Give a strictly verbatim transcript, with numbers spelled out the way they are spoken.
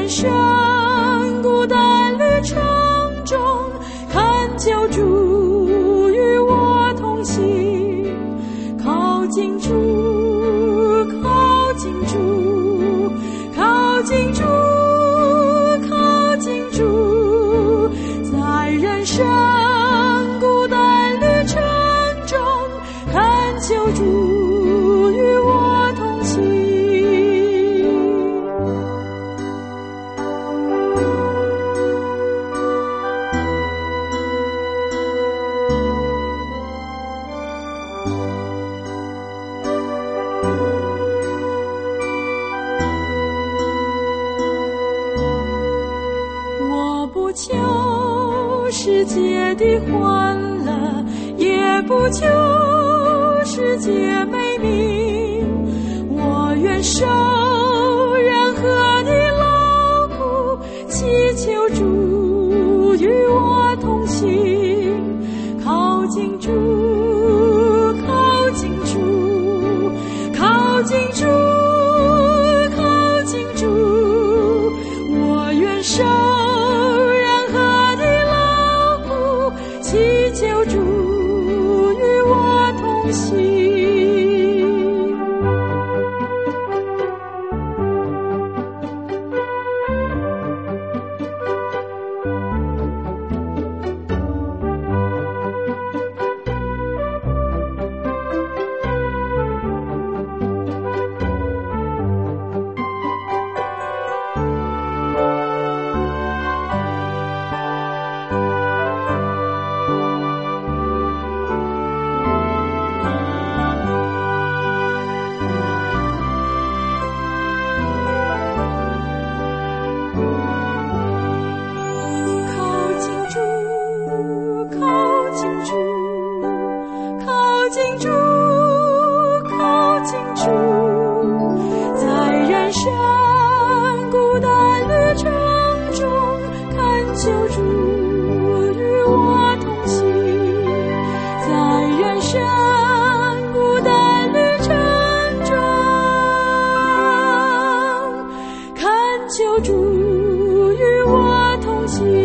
人生孤单旅程中，恳求主与我同行，靠近主，靠近主，靠近主，靠近主，在人生孤单旅程中，恳求主与我同行。我不求世界的欢乐，也不求世界美名，我愿受任何的劳苦，祈求主与我同行，靠近主，靠近主，靠近主，靠近主，我愿受任何的劳苦，祈求主与我同行。求主与我同行。